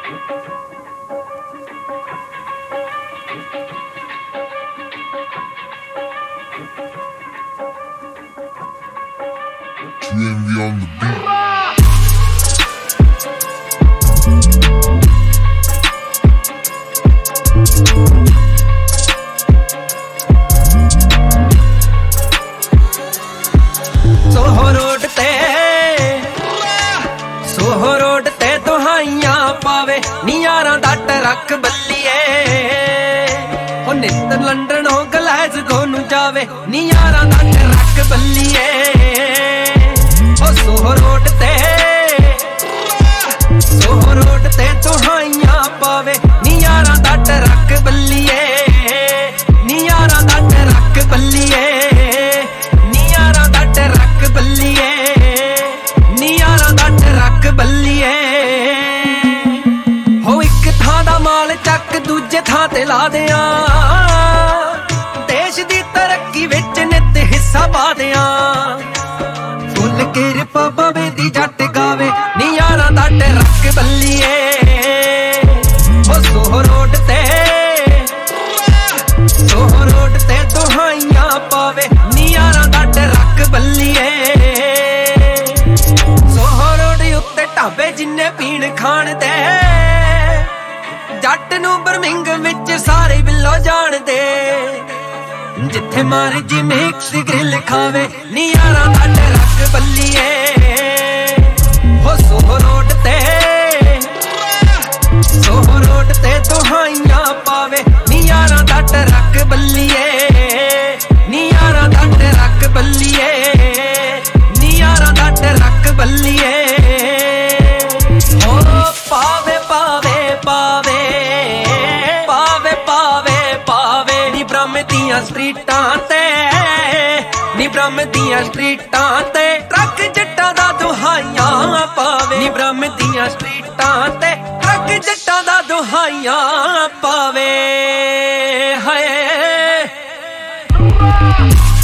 TMV on the beat. Soho road ते दुहाइयां पावे नी यारां दा ट्रक बल्लीए हो नित लंडन हो ग्लासगो नू जावे नी यारां दा ट्रक बल्लीए हो सोहो रोड ते दुहाइयां पावे नी यारां दा ट्रक बल्लीए नी यारां दा ट्रक बल्लीए नी यारां दा ट्रक बल्लीए नी यारां दा ट्रक बल्लीए हो एक थां दा माल चक दूजे थां ते ला दियां देश दी तरक्की विच नित हिस्सा पा दियां फुल किरपा पवे दी जट गावे नी यारां दा ट्रक बल्लीए हो सोहो रोड ते दुहाइयां पावे नी यारां दा ट्रक बल्लीए ढाबे जिन्ने पीण खाण दे जट नू बर्मिंघम विच सारे बिल्लो जान दे जिथे मर्जी मिक्स ग्रिल खावे नी यारां दा ट्रक बल्लीए हो सोहो रोड ते दुहाइयां पावे नी यारां दा ट्रक बल्लीए नी यारां दा ट्रक बल्लीए नी यारां दा ट्रक बल्लीए पावे पावे पावे पावे पावे पावे नी ब्रह्म दियां स्ट्रीटां ते नी ब्रह्म दियां स्ट्रीटां ते ट्रक जट्टां दा दुहाइयां पावे नी ब्रह्म दियां स्ट्रीटां ते ट्रक जट्टां दा दुहाइयां पावे हाय